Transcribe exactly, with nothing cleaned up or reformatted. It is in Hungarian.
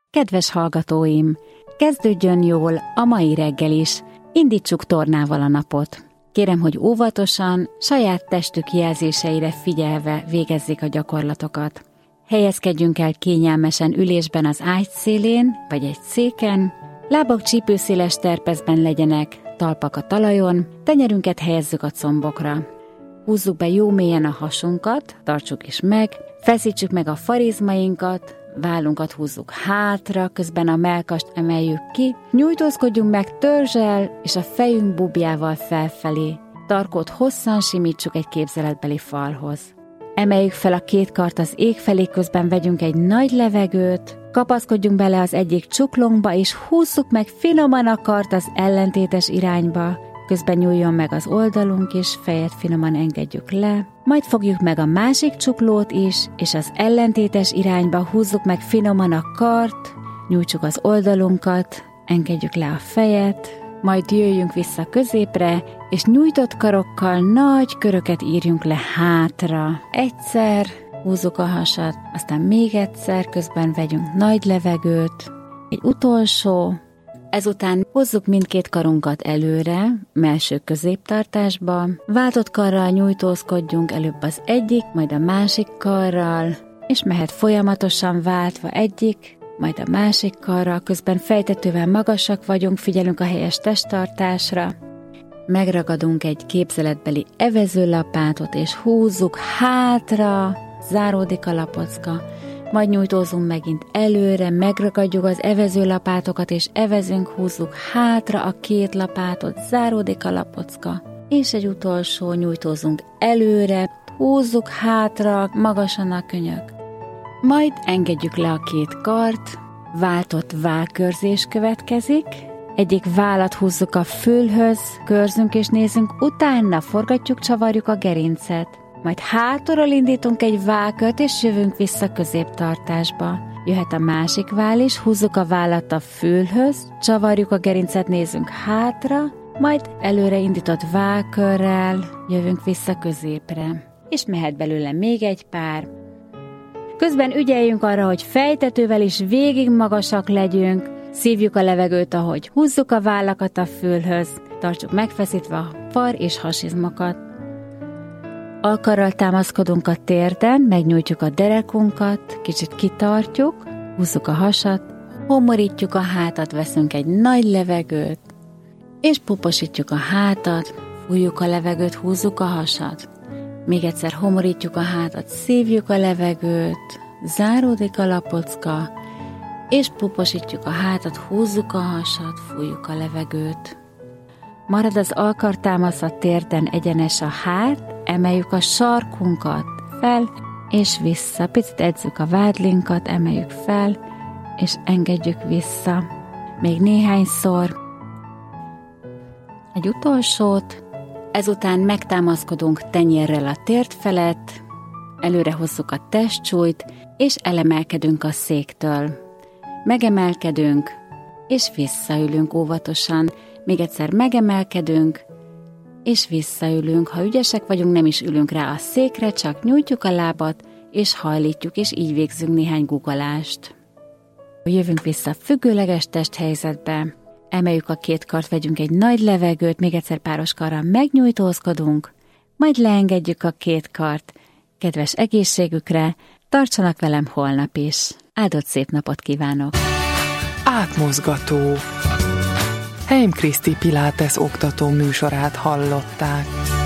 Kedves hallgatóim, kezdődjön jól a mai reggel is, indítsuk tornával a napot. Kérem, hogy óvatosan, saját testük jelzéseire figyelve végezzék a gyakorlatokat. Helyezkedjünk el kényelmesen ülésben az ágy szélén, vagy egy széken, lábak csípőszéles terpezben legyenek, talpak a talajon, tenyerünket helyezzük a combokra. Húzzuk be jó mélyen a hasunkat, tartsuk is meg, feszítsük meg a farizmainkat, vállunkat húzzuk hátra, közben a mellkast emeljük ki, nyújtózkodjunk meg törzsel és a fejünk bubjával felfelé. Tarkót hosszan simítsuk egy képzeletbeli falhoz. Emeljük fel a két kart az ég felé, közben vegyünk egy nagy levegőt, kapaszkodjunk bele az egyik csuklónkba, és húzzuk meg finoman a kart az ellentétes irányba, közben nyúljon meg az oldalunk, és fejet finoman engedjük le, majd fogjuk meg a másik csuklót is, és az ellentétes irányba húzzuk meg finoman a kart, nyújtsuk az oldalunkat, engedjük le a fejet, majd jöjjünk vissza középre, és nyújtott karokkal nagy köröket írjunk le hátra. Egyszer, húzzuk a hasat, aztán még egyszer, közben vegyünk nagy levegőt, egy utolsó, ezután hozzuk mindkét karunkat előre, melső középtartásba, váltott karral nyújtózkodjunk előbb az egyik, majd a másik karral, és mehet folyamatosan váltva egyik, majd a másik karral, közben fejtetővel magasak vagyunk, figyelünk a helyes testtartásra, megragadunk egy képzeletbeli evezőlapátot, és húzzuk hátra, záródik a lapocka, majd nyújtózunk megint előre, megragadjuk az evezőlapátokat, és evezünk, húzzuk hátra a két lapátot, záródik a lapocka, és egy utolsó, nyújtózunk előre, húzzuk hátra, magasan a könyök. Majd engedjük le a két kart, váltott vállkörzés következik, egyik vállat húzzuk a fülhöz, körzünk és nézzünk, utána forgatjuk, csavarjuk a gerincet. Majd hátulról indítunk egy vállkört, és jövünk vissza középtartásba. Jöhet a másik váll is, húzzuk a vállat a fülhöz, csavarjuk a gerincet, nézzünk hátra, majd előre indított vállkörrel jövünk vissza középre. És mehet belőle még egy pár. Közben ügyeljünk arra, hogy fejtetővel is végig magasak legyünk, szívjuk a levegőt, ahogy húzzuk a vállakat a fülhöz, tartsuk megfeszítve a far és hasizmokat. Alkarral támaszkodunk a térden, megnyújtjuk a derekunkat, kicsit kitartjuk, húzzuk a hasat, homorítjuk a hátat, veszünk egy nagy levegőt, és puposítjuk a hátat, fújjuk a levegőt, húzzuk a hasat. Még egyszer homorítjuk a hátat, szívjuk a levegőt, záródik a lapocka, és puposítjuk a hátat, húzzuk a hasat, fújjuk a levegőt. Marad az alkartámasz a térden, egyenes a hát, emeljük a sarkunkat fel, és vissza. Picit edzük a vádlinkat, emeljük fel, és engedjük vissza. Még néhányszor. Egy utolsót. Ezután megtámaszkodunk tenyérrel a térd felett, előre hozzuk a testsúlyt, és elemelkedünk a széktől. Megemelkedünk, és visszaülünk óvatosan. Még egyszer megemelkedünk, és visszaülünk. Ha ügyesek vagyunk, nem is ülünk rá a székre, csak nyújtjuk a lábat, és hajlítjuk, és így végzünk néhány guggolást. Jövünk vissza függőleges testhelyzetbe, emeljük a két kart, vegyünk egy nagy levegőt, még egyszer páros karral megnyújtózkodunk, majd leengedjük a két kart. Kedves egészségükre, tartsanak velem holnap is. Áldott szép napot kívánok! Átmozgató. Heim Kriszti Pilates oktató műsorát hallották.